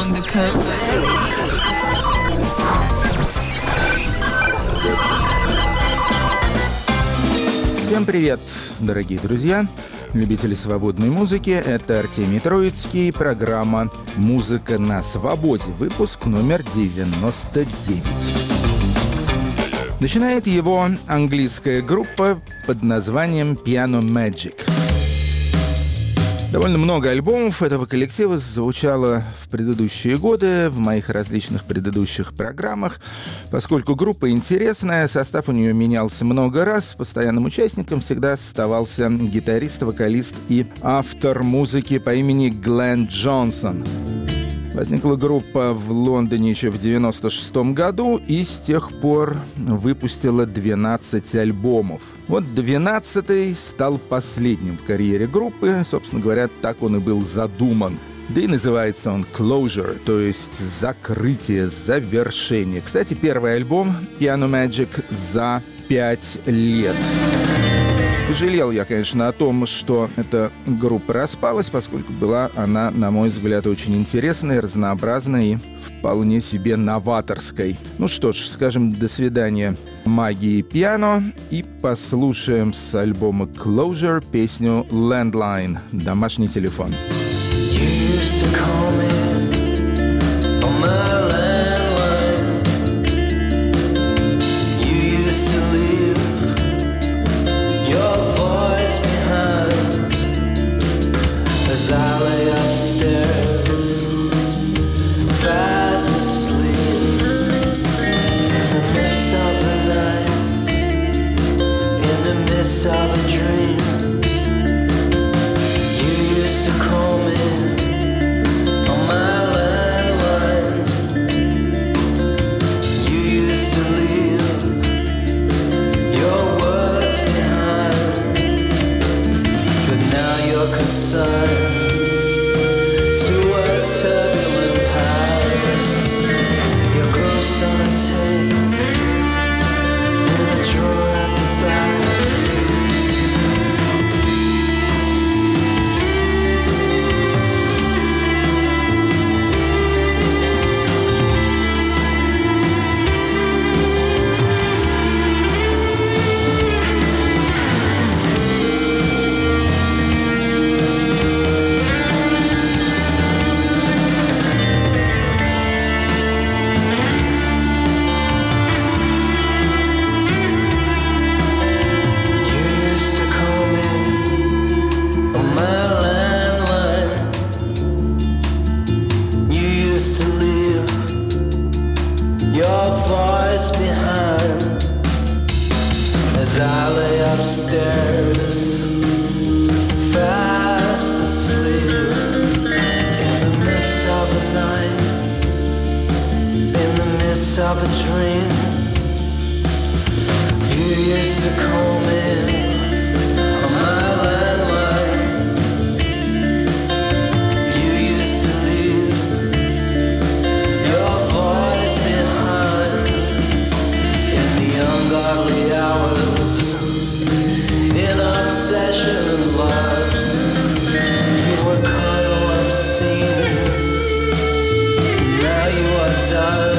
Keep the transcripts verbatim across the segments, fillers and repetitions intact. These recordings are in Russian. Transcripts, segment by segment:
on the curve. Всем привет, дорогие друзья, любители свободной музыки. Это Артемий Троицкий, программа «Музыка на свободе», выпуск номер девяносто девять. Начинает его английская группа под названием Piano Magic. Довольно много альбомов этого коллектива звучало в предыдущие годы, в моих различных предыдущих программах. Поскольку группа интересная, состав у нее менялся много раз, постоянным участником всегда оставался гитарист, вокалист и автор музыки по имени Глен Джонсон. Возникла группа в Лондоне еще в девяносто шестом году и с тех пор выпустила двенадцать альбомов. Вот двенадцатый стал последним в карьере группы. Собственно говоря, так он и был задуман. Да и называется он «Closure», то есть «закрытие», «завершение». Кстати, первый альбом «Piano Magic» за пять лет. Пожалел я, конечно, о том, что эта группа распалась, поскольку была она, на мой взгляд, очень интересной, разнообразной и вполне себе новаторской. Ну что ж, скажем до свидания магии пиано и послушаем с альбома «Closure» песню «Landline» — «Домашний телефон». As I lay upstairs, fast asleep, in the midst of the night, in the midst of a dream. You used to call me on my landline. You used to leave your words behind, but now you're concerned of a dream. You used to call me on my landline. You used to leave your voice behind in the ungodly hours, in obsession and lust. You were carnal, obscene. Now you are done.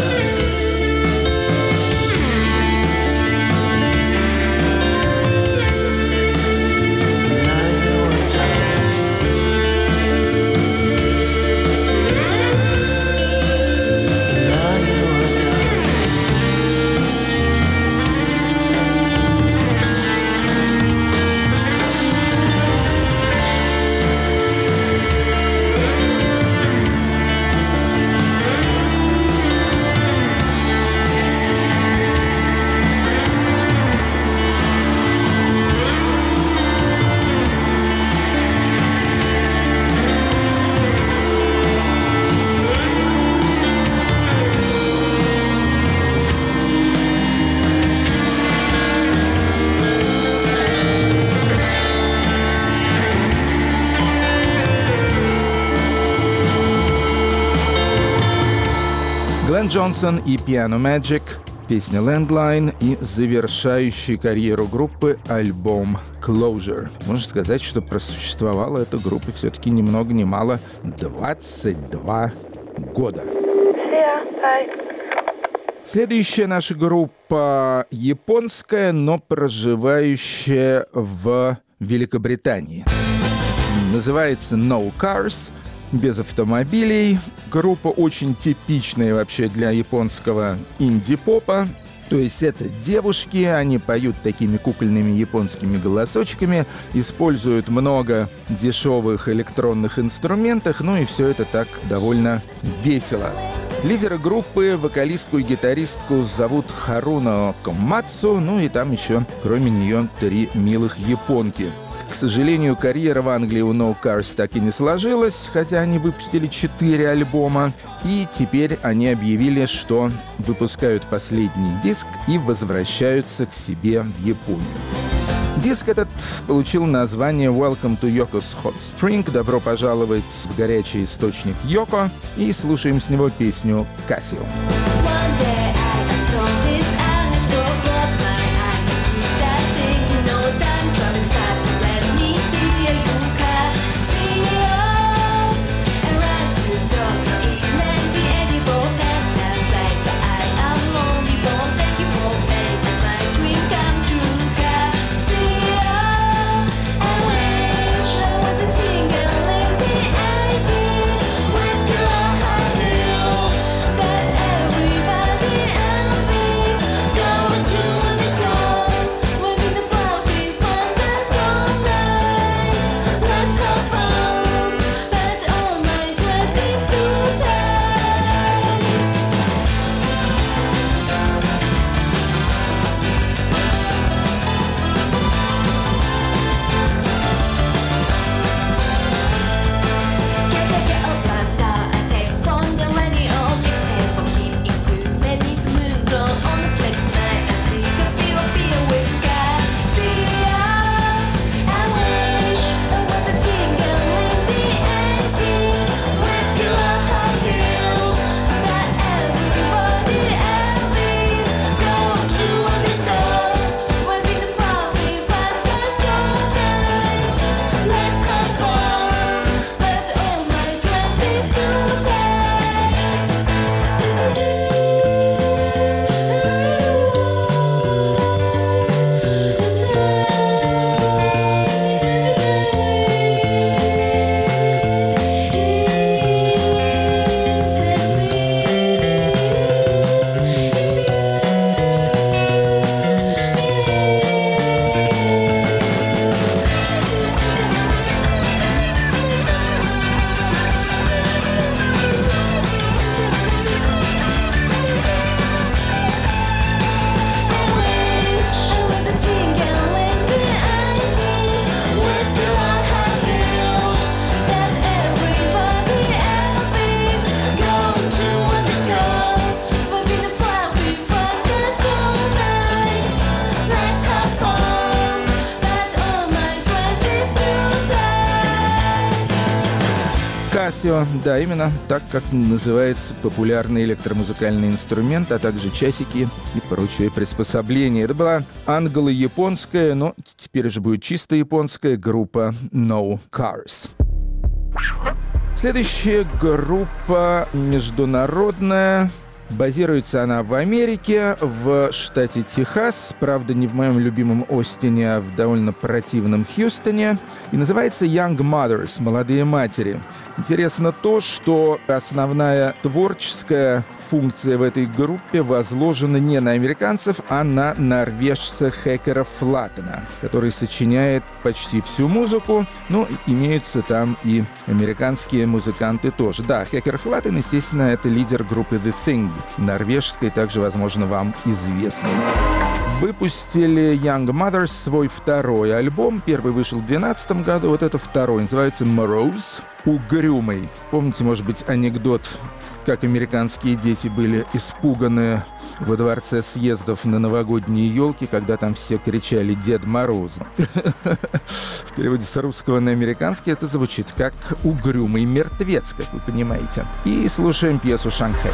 Глен Джонсон и Piano Magic, песня Landline и завершающий карьеру группы альбом Closure. Можно сказать, что просуществовала эта группа все-таки ни много ни мало двадцать два года. Следующая наша группа японская, но проживающая в Великобритании. Называется No Cars, без автомобилей. Группа очень типичная вообще для японского инди-попа. То есть это девушки, они поют такими кукольными японскими голосочками, используют много дешевых электронных инструментов, ну и все это так довольно весело. Лидера группы, вокалистку и гитаристку зовут Харуно Комацу, ну и там еще, кроме нее, три милых японки. К сожалению, карьера в Англии у No Cars так и не сложилась, хотя они выпустили четыре альбома, и теперь они объявили, что выпускают последний диск и возвращаются к себе в Японию. Диск этот получил название «Welcome to Yoko's Hot Spring» — «Добро пожаловать в горячий источник Йоко», и слушаем с него песню «Casio». Casio, да, именно так, как называется популярный электромузыкальный инструмент, а также часики и прочие приспособления. Это была англо-японская, но теперь уже будет чисто японская группа No Cars. Следующая группа международная. Базируется она в Америке, в штате Техас, правда, не в моем любимом Остине, а в довольно противном Хьюстоне, и называется Young Mothers, молодые матери. Интересно то, что основная творческая функция в этой группе возложена не на американцев, а на норвежца Хекера Флаттена, который сочиняет почти всю музыку, но имеются там и американские музыканты тоже. Да, Хекер Флаттен, естественно, это лидер группы The Thing, норвежской, также, возможно, вам известной. Выпустили Young Mothers свой второй альбом. Первый вышел в две тысячи двенадцатом году, вот это второй. Называется «Morose», «Угрюмый». Помните, может быть, анекдот, как американские дети были испуганы во дворце съездов на новогодние елки, когда там все кричали «Дед Мороз». В переводе с русского на американский это звучит как «угрюмый мертвец», как вы понимаете. И слушаем пьесу «Шанхай».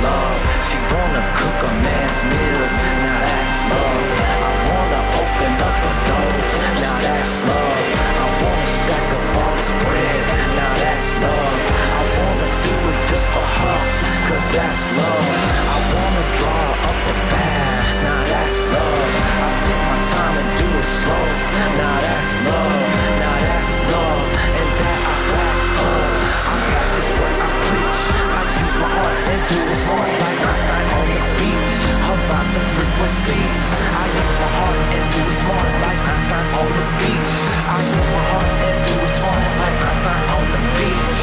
love. She wanna cook a man's meals. Now that's love. I wanna open up her doors. Now that's love. I wanna stack up all this bread. Now that's love. I wanna do it just for her, cause that's love. I wanna draw up a bag. Now that's love. I take my time and do it slow. Now that's love. Now that's love. And that I back up. I practice what I preach. I use my heart and do it smart like Einstein on the beach. Her vibes and frequencies. I use my heart and do it smart like Einstein on the beach. I use my heart and do it smart like Einstein on the beach.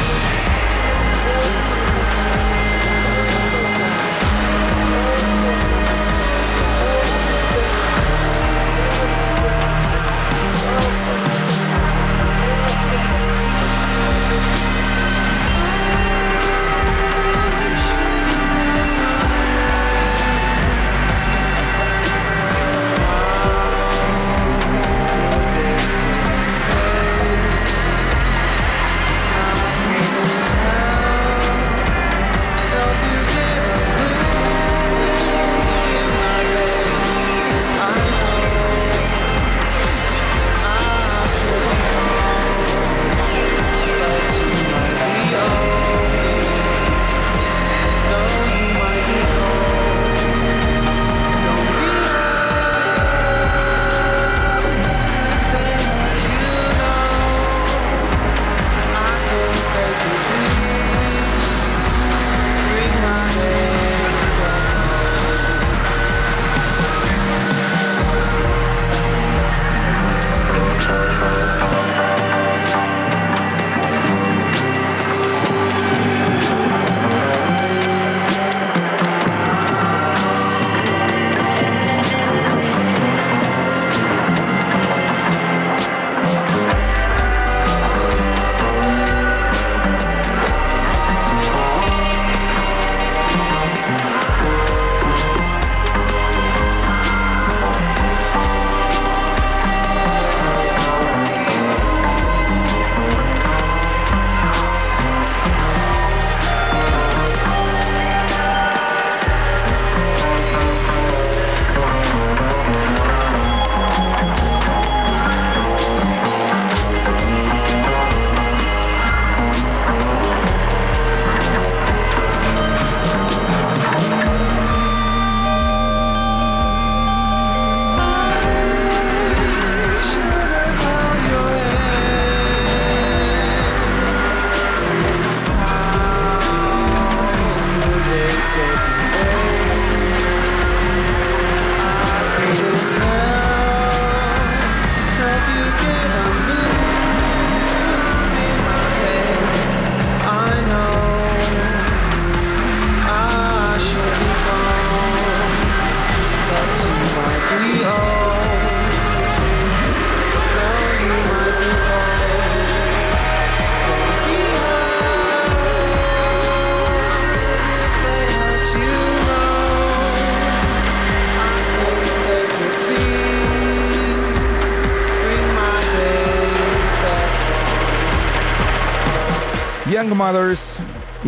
Young Mothers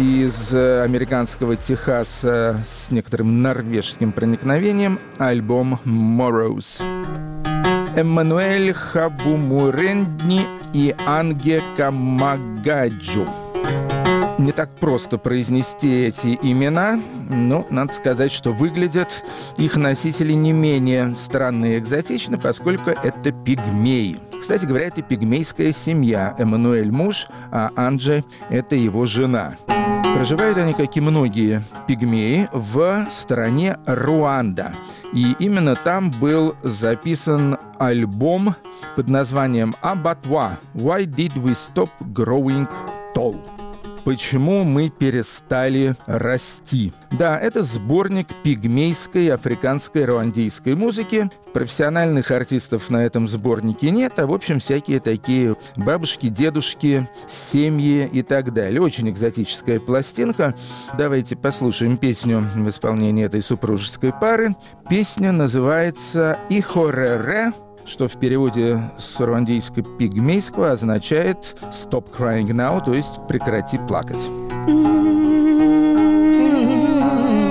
из американского Техаса с некоторым норвежским проникновением, альбом «Morrows». Эммануэль Хабумурендни и Анге Камагаджу. Не так просто произнести эти имена, но надо сказать, что выглядят их носители не менее странно и экзотично, поскольку это пигмеи. Кстати говоря, это пигмейская семья. Эммануэль муж, а Анже — это его жена. Проживают они, как и многие пигмеи, в стране Руанда. И именно там был записан альбом под названием «Abattoir. Why did we stop growing tall?» «Почему мы перестали расти?» Да, это сборник пигмейской африканской руандийской музыки. Профессиональных артистов на этом сборнике нет, а в общем всякие такие бабушки, дедушки, семьи и так далее. Очень экзотическая пластинка. Давайте послушаем песню в исполнении этой супружеской пары. Песня называется «Ихорере», что в переводе с руандийско-пигмейского означает «stop crying now», то есть «прекрати плакать».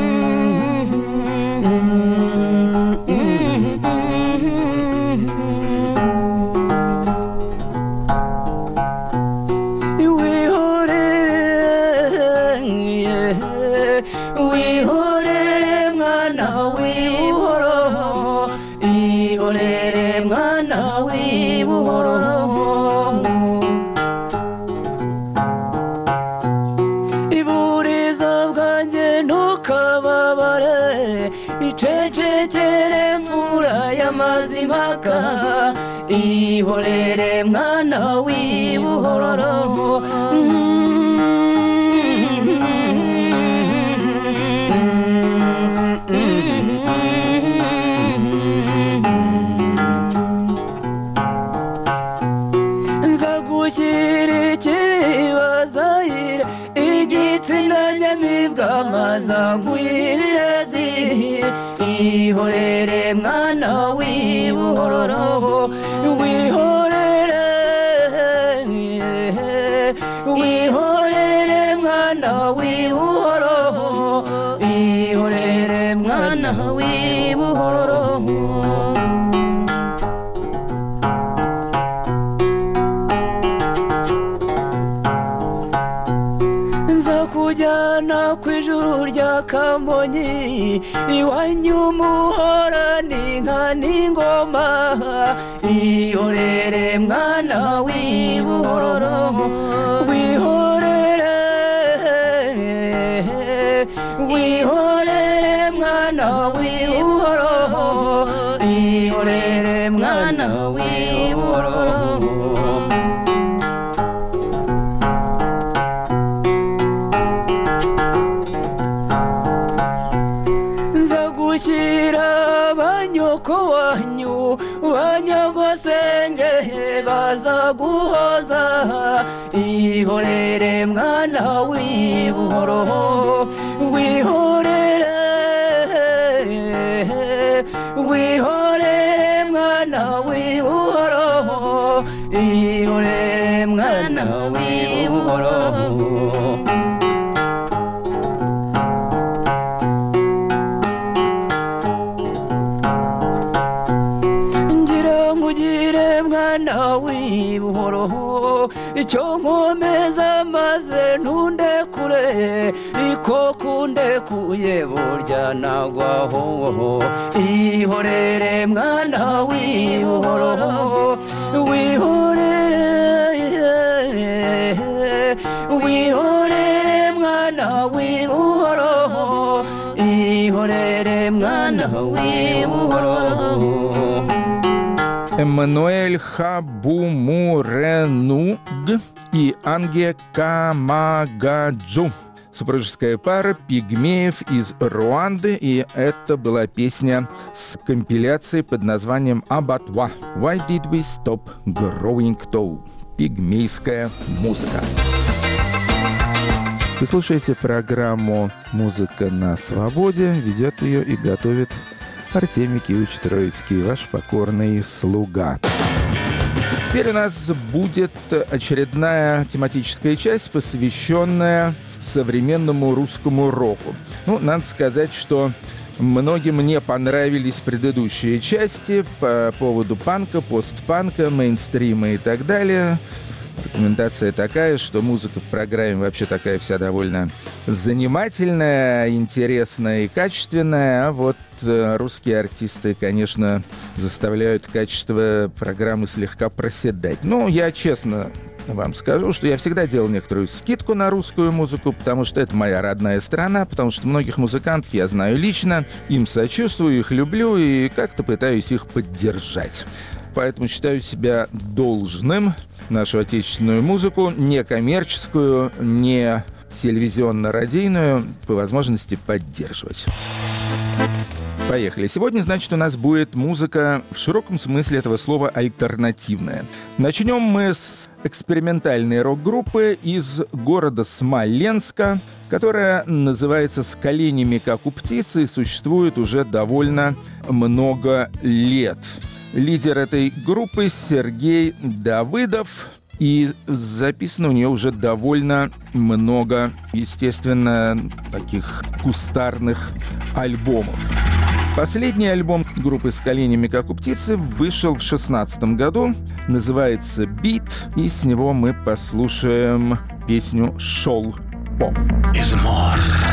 wihorere mwana w'ibuhoro, ihorere mwana w'ibuhoro. Iburizo bwanjye ntukababare, icecekere mvura y'amazimaka, ihorere mwana w'ibuhoro. Nzagushyira ikibazayire, igitsina nyamibwa maza nkwibirezi, ihorere mwana w'ibuhoro, wihorere, wihorere mwana w'ibuhoro, ihorere mwana w'ibuhoro. Nzakujyana ku ijuru rya Kamonyi, iwanyu muhora n'inka n'ingoma, ihorere mwana w'ibuhoro, wihorere, wihorere mwana w'ibuhoro, ihorere mwana w'ibuhoro. Nzagushyira banyoko wanyu, banyagosenge bazaguhoza, ihorere mwana w'ibuhoro, wihorere, wihorere mwana w'ibuhoro, ihorere mwana w'ibuhoro. Mwana w'ibuhoro, icyo nkomeza maze ntundekure, iko kundekuye burya nagwaho, ihorere mwana w'ibuhoro, wihorere, wihorere mwana w'ibuhoro, ihorere mwana w'ibuhoro. Эммануэль Хабумуренуг и Анге Камагаджу. Супружеская пара пигмеев из Руанды, и это была песня с компиляцией под названием «Абатва» «Why did we stop growing tall?» Пигмейская музыка. Вы слушаете программу «Музыка на свободе». Ведет ее и готовит Артемий Киевич Троицкий, ваш покорный слуга. Теперь у нас будет очередная тематическая часть, посвященная современному русскому року. Ну, надо сказать, что многим не понравились предыдущие части по поводу панка, постпанка, мейнстрима и так далее. Рекомендация такая, что музыка в программе вообще такая вся довольно занимательная, интересная и качественная, а вот русские артисты, конечно, заставляют качество программы слегка проседать. Ну, я честно вам скажу, что я всегда делал некоторую скидку на русскую музыку, потому что это моя родная страна, потому что многих музыкантов я знаю лично, им сочувствую, их люблю и как-то пытаюсь их поддержать. Поэтому считаю себя должным нашу отечественную музыку, не коммерческую, не телевизионно-радийную, по возможности поддерживать. Поехали. Сегодня, значит, у нас будет музыка в широком смысле этого слова альтернативная. Начнем мы с экспериментальной рок-группы из города Смоленска, которая называется «С коленями, как у птицы» и существует уже довольно много лет. Лидер этой группы Сергей Давыдов, и записано у нее уже довольно много, естественно, таких кустарных альбомов. Последний альбом группы «С коленями, как у птицы» вышел в шестнадцатом году, называется «Бит», и с него мы послушаем песню «Шел по». Измор.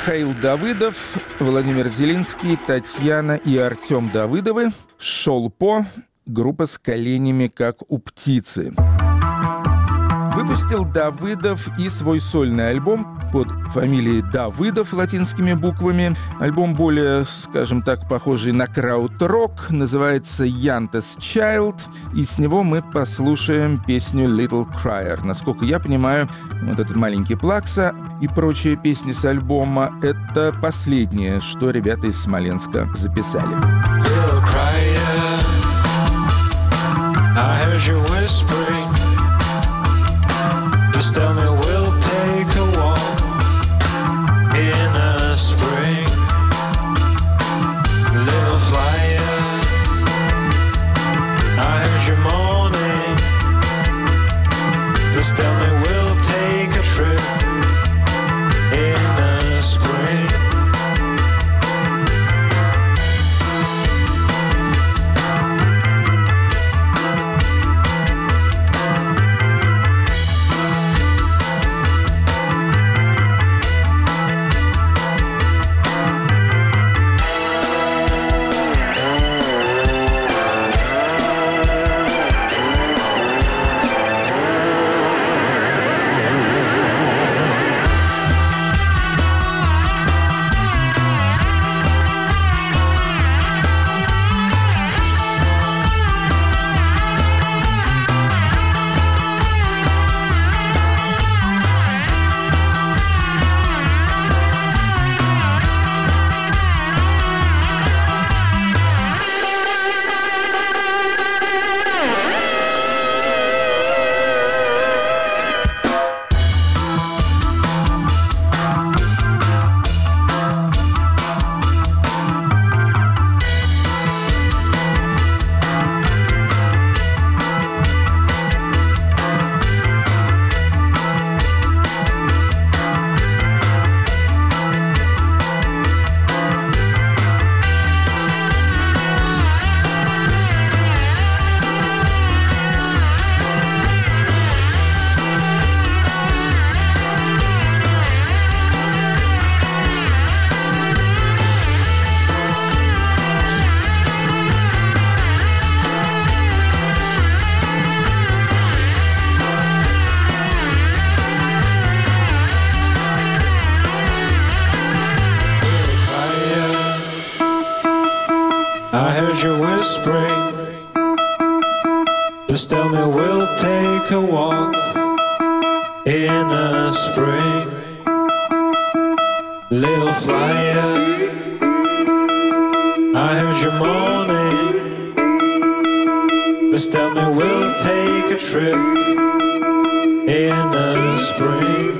Михаил Давыдов, Владимир Зелинский, Татьяна и Артем Давыдовы. «Шел по», группа с коленями, как у птицы. Выпустил Давыдов и свой сольный альбом под фамилией Давыдов латинскими буквами. Альбом более, скажем так, похожий на крауд-рок, называется «Yanta's Child», и с него мы послушаем песню «Little Crier». Насколько я понимаю, вот этот маленький Плакса и прочие песни с альбома — это последнее, что ребята из Смоленска записали. Little crier, I heard you whispering. Just tell me we'll take a walk in the spring. Little flyer, I heard you moaning. Just tell me we'll take a trip in the spring. I heard you whispering. Just tell me we'll take a walk in the spring. Little flyer, I heard you moaning. Just tell me we'll take a trip in the spring.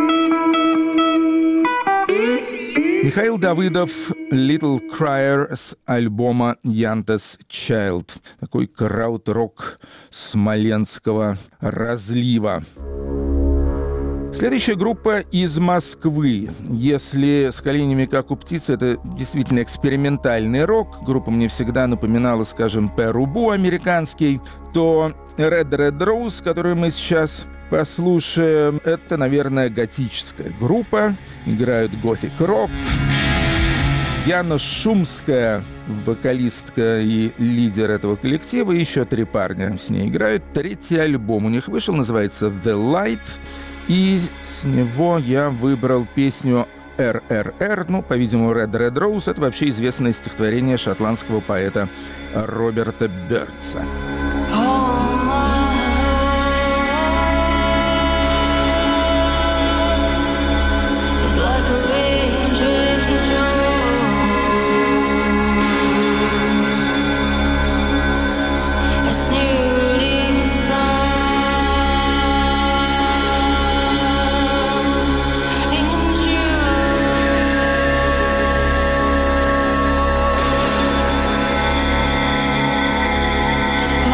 Михаил Давыдов, «Little Crier» с альбома «Yanta's Child». Такой крауд-рок смоленского разлива. Следующая группа из Москвы. Если с коленями как у птицы, это действительно экспериментальный рок. Группа мне всегда напоминала, скажем, Перубу американский. То Red Red Rose, которую мы сейчас послушаем, это, наверное, готическая группа. Играют готик-рок. Яна Шумская, вокалистка и лидер этого коллектива, и еще три парня с ней играют. Третий альбом у них вышел, называется «The Light». И с него я выбрал песню «эр эр эр», ну, по-видимому, «Red Red Rose». Это вообще известное стихотворение шотландского поэта Роберта Бёрнса. Oh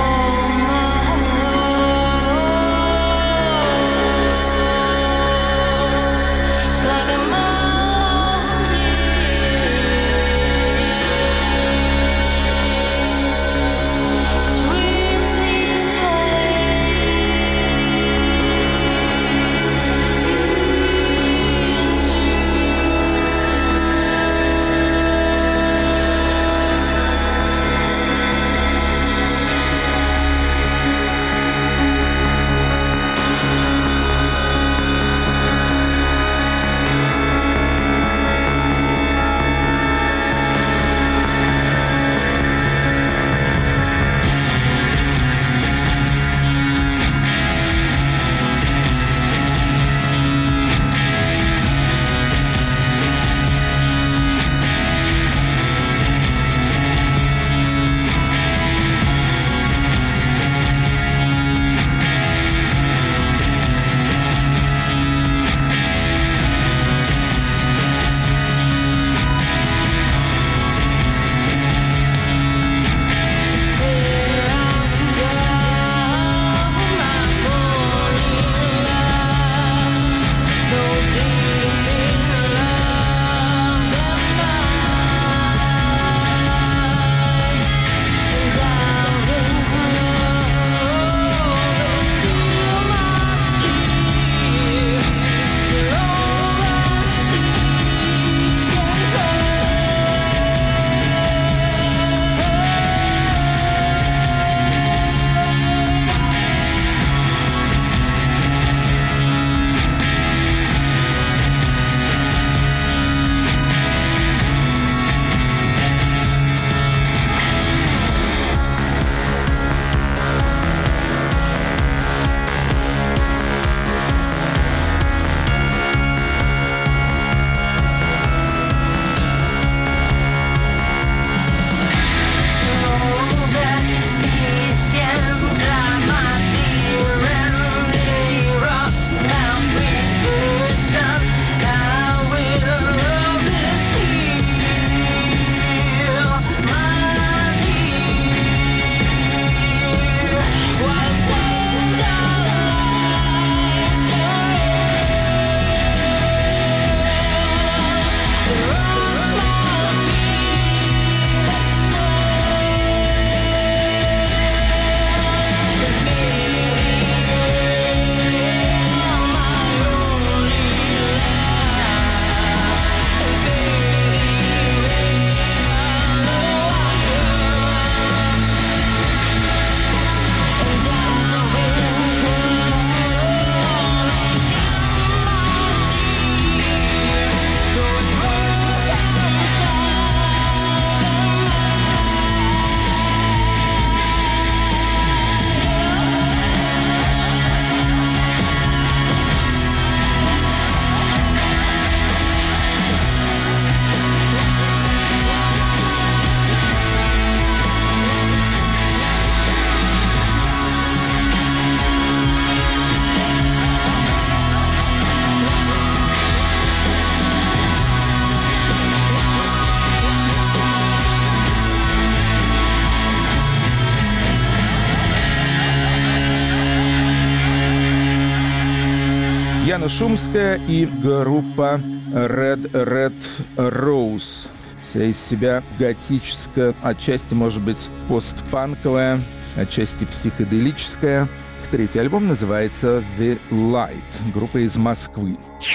Яна Шумская и группа Red Red Rose. Вся из себя готическая, отчасти, может быть, постпанковая, отчасти психоделическая. Их третий альбом называется The Light. Группа из Москвы.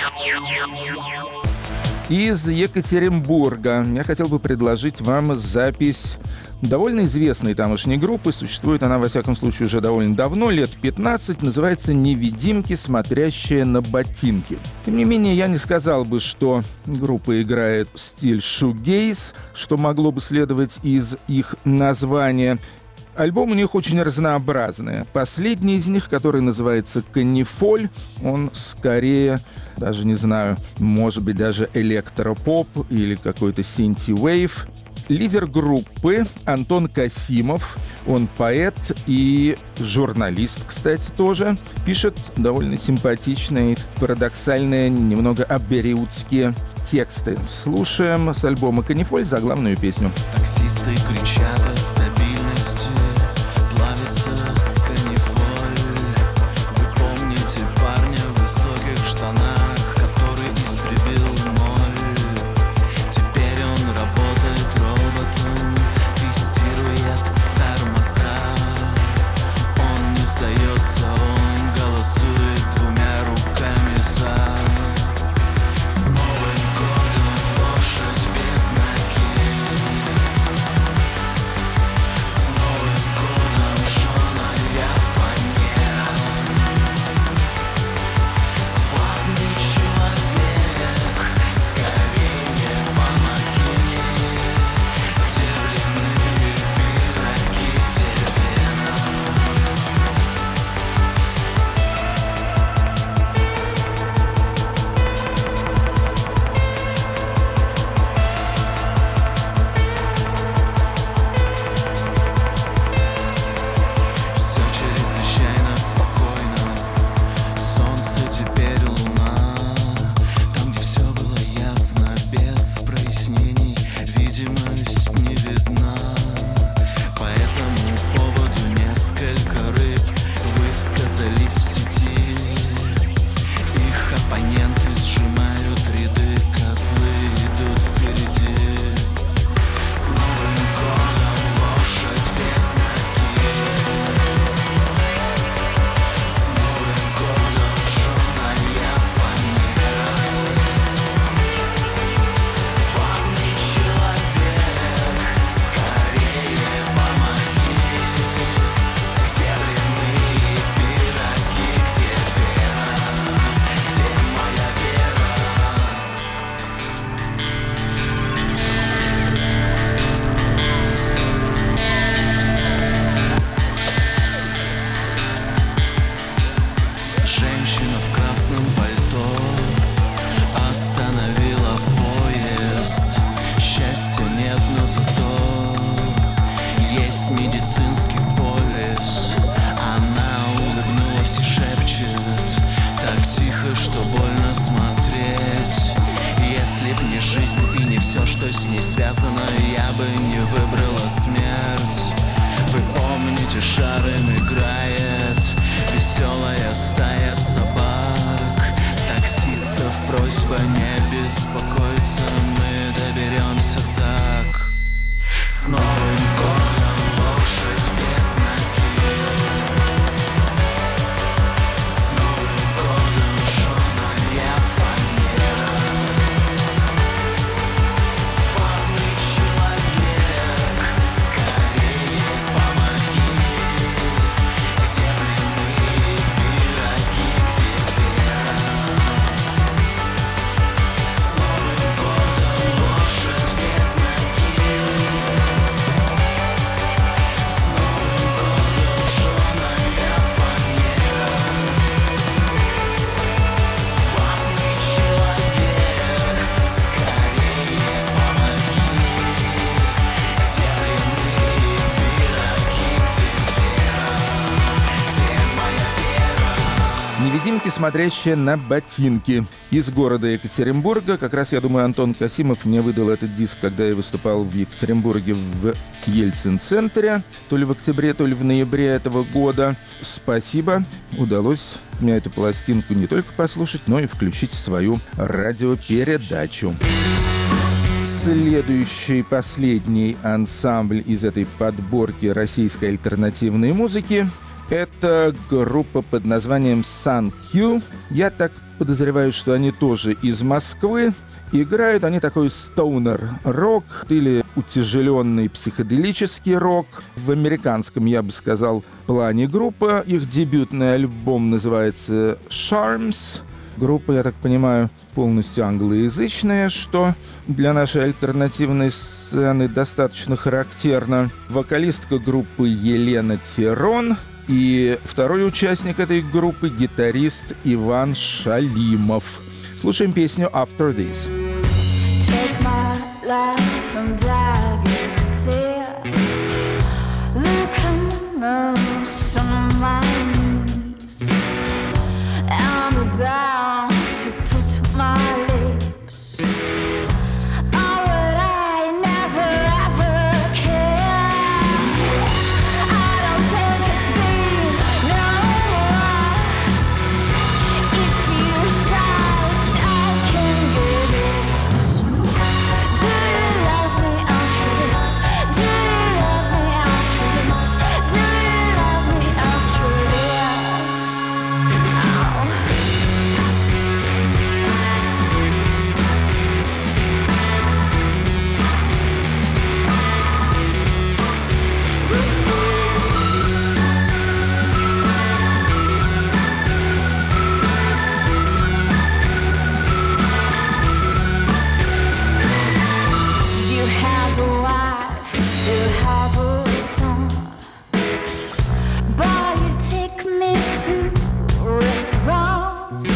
Из Екатеринбурга я хотел бы предложить вам запись довольно известной тамошней группы. Существует она, во всяком случае, уже довольно давно, лет пятнадцать. Называется «Невидимки, смотрящие на ботинки». Тем не менее, я не сказал бы, что группа играет стиль шугейз, что могло бы следовать из их названия. Альбом у них очень разнообразный. Последний из них, который называется «Канифоль», он скорее, даже не знаю, может быть, даже электропоп или какой-то синти-вейв. Лидер группы Антон Касимов, он поэт и журналист, кстати, тоже. Пишет довольно симпатичные, парадоксальные, немного абериутские тексты. Слушаем с альбома «Канифоль» заглавную песню. Таксисты кричат о стабильности, плавится канифоль. Вы помните парня в высоких штанах, который истребил моль? Теперь он работает роботом, тестирует тормоза. Он не сдается, он голосует двумя руками за. С Новым годом, лошадь без ноги. С Новым годом, жжёная фанера. Хладный человек, скорее помоги. Где блины, пироги, где вена? Все чрезвычайно спокойно. Солнце теперь луна. Там, где все было ясно, без прояснений, видимость не видна. По этому поводу несколько рыб высказались в сети. Их оппоненты сжимают ряды, козлы идут впереди. С Новым годом, лошадь без ноги. С Новым годом, жжёная фанера. Хладный человек, скорее помоги. Где блины, пироги, где вера? Где моя вера? Женщина в красном пальто остановила поезд. Счастья нет, но зато есть медицинский полис. Она улыбнулась и шепчет так тихо, что больно смотреть. Если б не жизнь и не все, что с ней связано, я бы не выбрала смерть. Вы помните, шаром играет веселая стая собак. Таксистов просьба не беспокоиться, мы доберемся так. С Новым годом, лошадь без ноги. С Новым годом, жжёная фанера. Хладный человек, скорее помоги. Где блины, пироги, где вера? С Новым годом, Невидимки, смотрящие на ботинки. Из города Екатеринбурга. Как раз, я думаю, Антон Касимов мне выдал этот диск, когда я выступал в Екатеринбурге в Ельцин-центре. То ли в октябре, то ли в ноябре этого года. Спасибо. Удалось мне эту пластинку не только послушать, но и включить в свою радиопередачу. Следующий, последний ансамбль из этой подборки российской альтернативной музыки — это группа под названием Sun Q. Я так подозреваю, что они тоже из Москвы. Играют они такой стоунер-рок или утяжеленный психоделический рок. В американском, я бы сказал, плане группа. Их дебютный альбом называется «Charms». Группа, я так понимаю, полностью англоязычная, что для нашей альтернативной сцены достаточно характерно. Вокалистка группы Елена Тирон и второй участник этой группы — гитарист Иван Шалимов. Слушаем песню «After This». Take my life from black and clear. Look, I'm almost on my knees. I'm about to put my lips on what I never ever kissed. I don't think it's been no more. If you're size, I can give it. Do you love me after this? Do you love me after this? Do you love me after this? Oh. You have a wife, you have a son, but you take me to restaurants.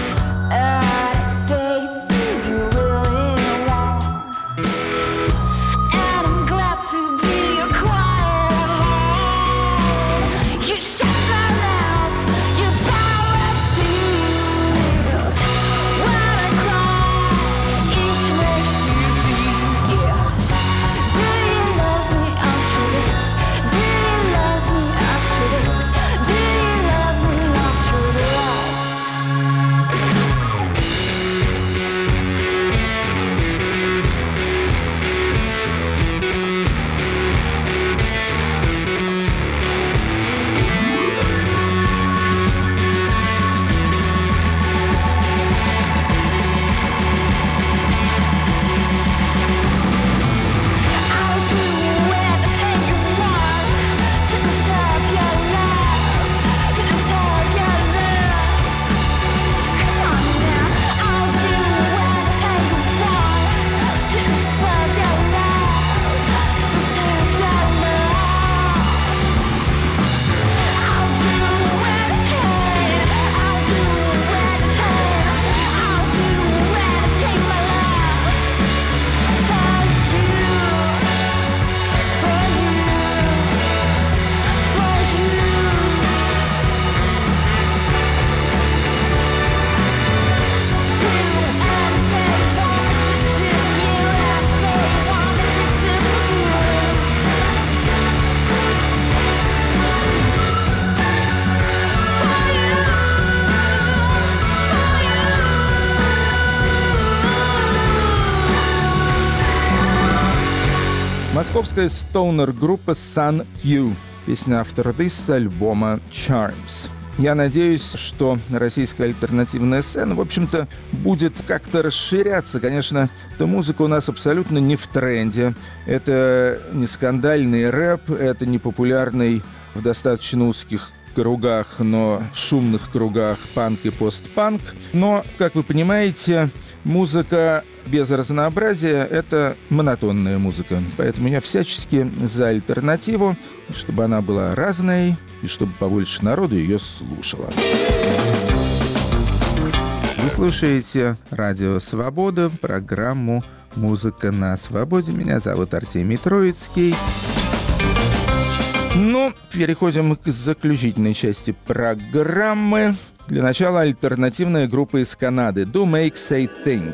I say to you really want, and I'm glad to be your quiet home. You shut my mouth, you power steals. When I cry, it makes you please, yeah. Do you love me after this? Do you love me after this? Do you love me after this? I'll do anything you want to deserve your love, to deserve your love. Come on now, I'll do anything you want to deserve your love, to deserve your love. I'll do anything, I'll do anything, I'll do anything, my love, for you, for you, for you. Do anything you want to do, you anything you want to do. For you, Московская стоунер-группа Sun Q. Песня «After This» с альбома «Charms». Я надеюсь, что российская альтернативная сцена, в общем-то, будет как-то расширяться. Конечно, эта музыка у нас абсолютно не в тренде. Это не скандальный рэп, это не популярный в достаточно узких кругах, но шумных кругах панк и постпанк. Но, как вы понимаете, музыка без разнообразия — это монотонная музыка. Поэтому я всячески за альтернативу, чтобы она была разной и чтобы побольше народу ее слушало. Вы слушаете Радио Свобода, программу «Музыка на свободе». Меня зовут Артемий Троицкий. Ну, переходим к заключительной части программы. Для начала альтернативная группа из Канады Do Make Say Think.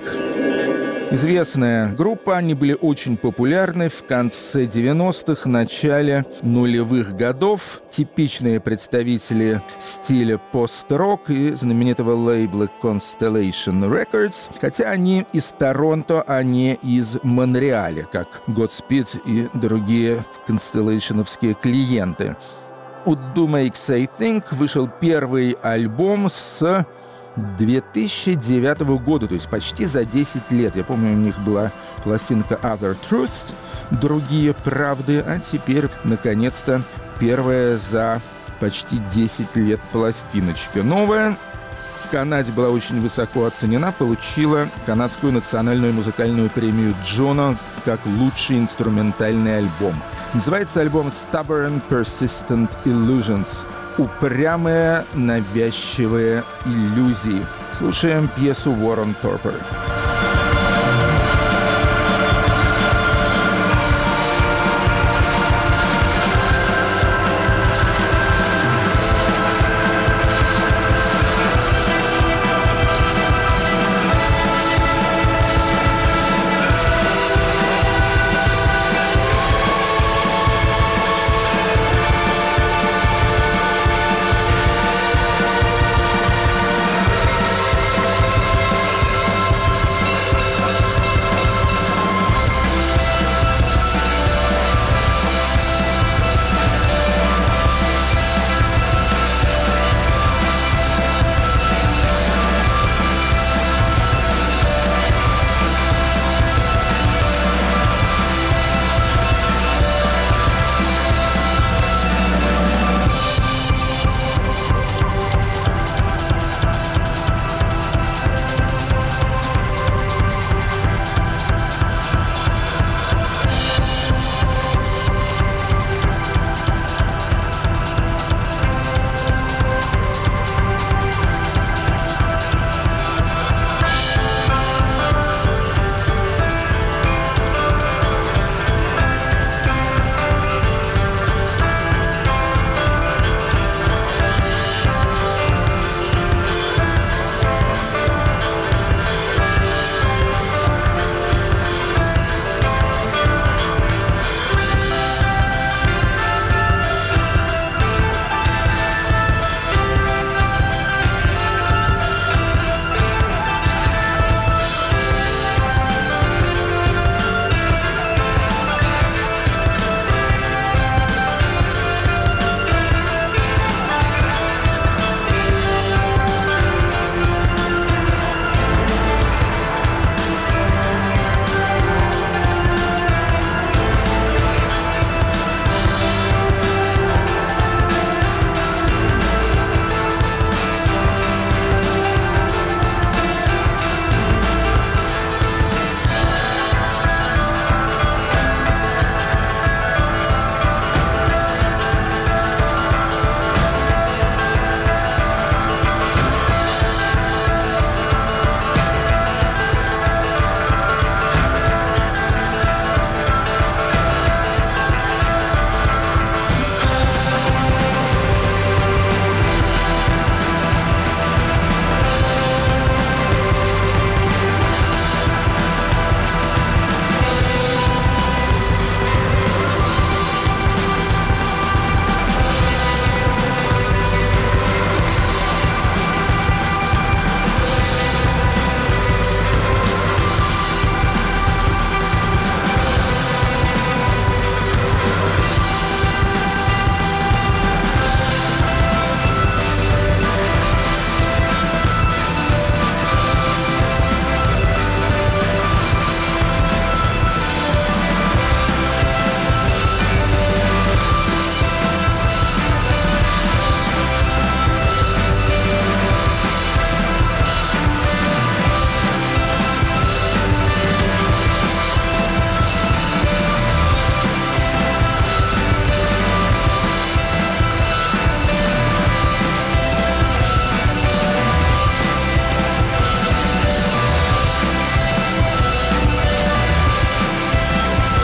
Известная группа, они были очень популярны в конце девяностых, начале нулевых годов. Типичные представители стиля пост-рок и знаменитого лейбла Constellation Records. Хотя они из Торонто, а не из Монреаля, как Godspeed и другие констеллейшеновские клиенты. У Do Make Say Think вышел первый альбом с две тысячи девятого года, то есть почти за десять лет. Я помню, у них была пластинка Other Truths, другие правды, а теперь, наконец-то, первая за почти десять лет пластиночка. Новая. В Канаде была очень высоко оценена, получила канадскую национальную музыкальную премию Джуно как лучший инструментальный альбом. Называется альбом Stubborn Persistent Illusions. Упрямые, навязчивые иллюзии. Слушаем пьесу War on Torpor.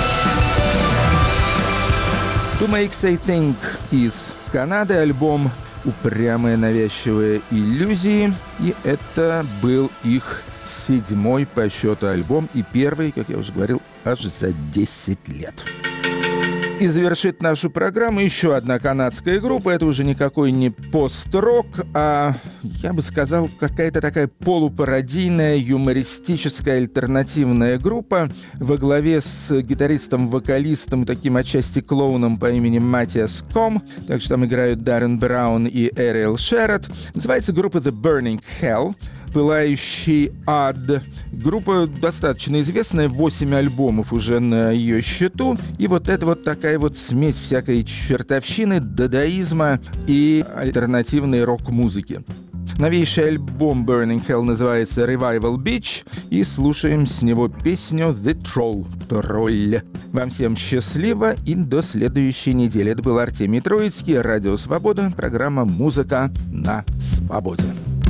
To Make Say Think из Канады альбом. упрямые навязчивые иллюзии. И это был их седьмой по счету альбом и первый, как я уже говорил, аж за десять лет. И завершит нашу программу еще одна канадская группа. Это уже никакой не пост-рок, а, я бы сказал, какая-то такая полупародийная, юмористическая, альтернативная группа во главе с гитаристом-вокалистом, таким отчасти клоуном по имени Матиас Ком. Также там играют Даррен Браун и Эриэл Шеррод. Называется группа The Burning Hell. «Пылающий ад». Группа достаточно известная, восемь альбомов уже на ее счету. И вот это вот такая вот смесь всякой чертовщины, дадаизма и альтернативной рок-музыки. Новейший альбом Burning Hell называется Revival Beach, и слушаем с него песню The Troll, Тролль. Вам всем счастливо и до следующей недели. Это был Артемий Троицкий, Радио Свобода, программа «Музыка на свободе».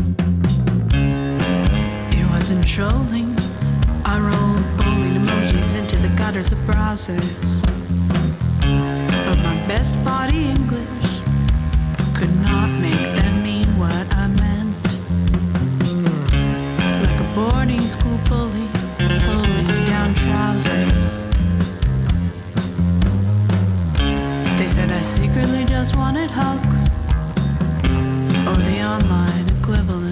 Wasn't trolling. I rolled bowling emojis into the gutters of browsers. But my best body English could not make them mean what I meant. Like a boarding school bully pulling down trousers. They said I secretly just wanted hugs, or the online equivalent.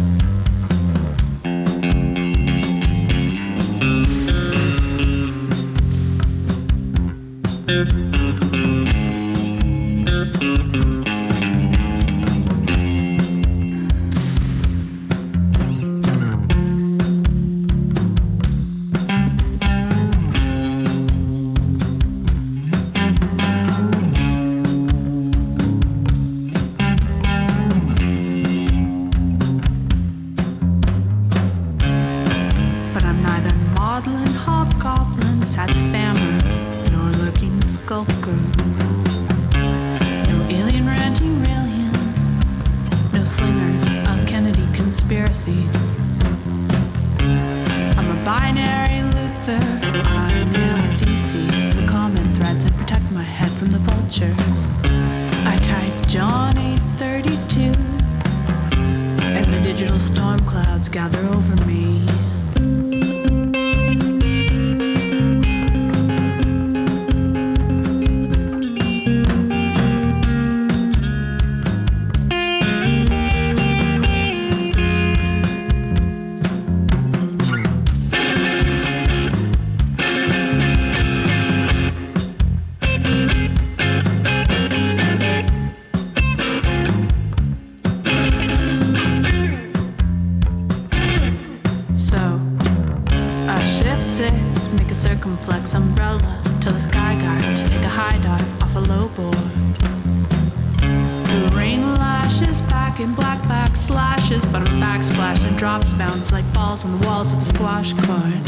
On the walls of the squash court.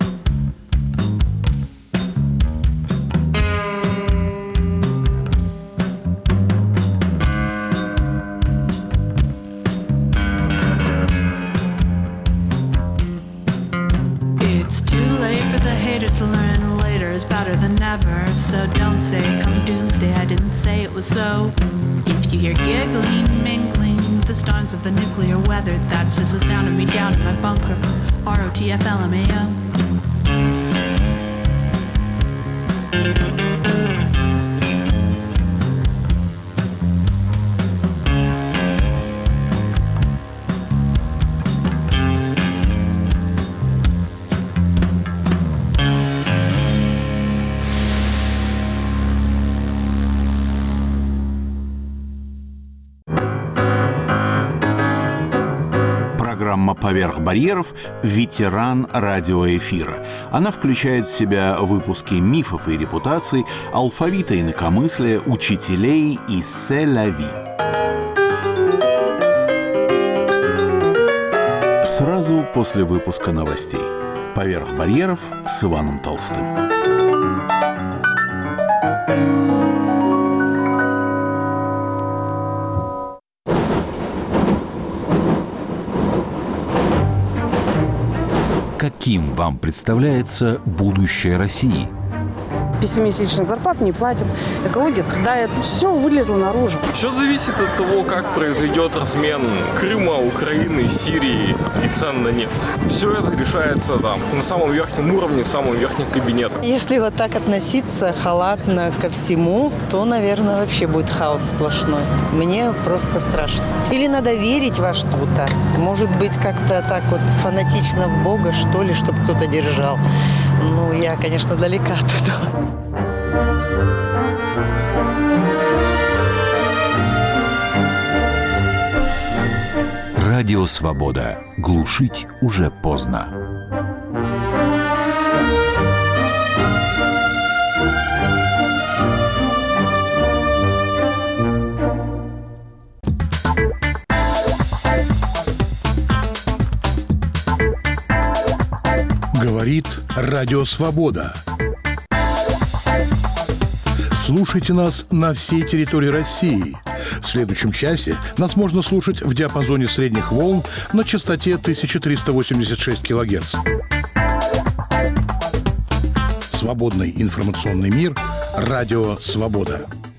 It's too late for the haters to learn later is better than never. So don't say come doomsday, I didn't say it was so. If you hear giggling, mingling with the storms of the nuclear weather, that's just the sound of me down in my bunker. R O T F L M A O. Программа «Поверх барьеров» — ветеран радиоэфира. Она включает в себя выпуски мифов и репутаций, алфавита инакомыслия, учителей и «Се-ля-ви». Сразу после выпуска новостей. «Поверх барьеров» с Иваном Толстым. Каким вам представляется будущее России? пессимистично. Зарплату не платят, экология страдает. Все вылезло наружу. Все зависит от того, как произойдет размен Крыма, Украины, Сирии и цен на нефть. Все это решается там, на самом верхнем уровне, в самом верхнем кабинете. Если вот так относиться халатно ко всему, то, наверное, вообще будет хаос сплошной. Мне просто страшно. Или надо верить во что-то. Может быть, как-то так вот фанатично в Бога, что ли, чтобы кто-то держал. Ну, я, конечно, далека от этого. Радио «Свобода». Глушить уже поздно. Говорит Радио «Свобода». Слушайте нас на всей территории России. В следующем часе нас можно слушать в диапазоне средних волн на частоте тысяча триста восемьдесят шесть килогерц. Свободный информационный мир. Радио «Свобода».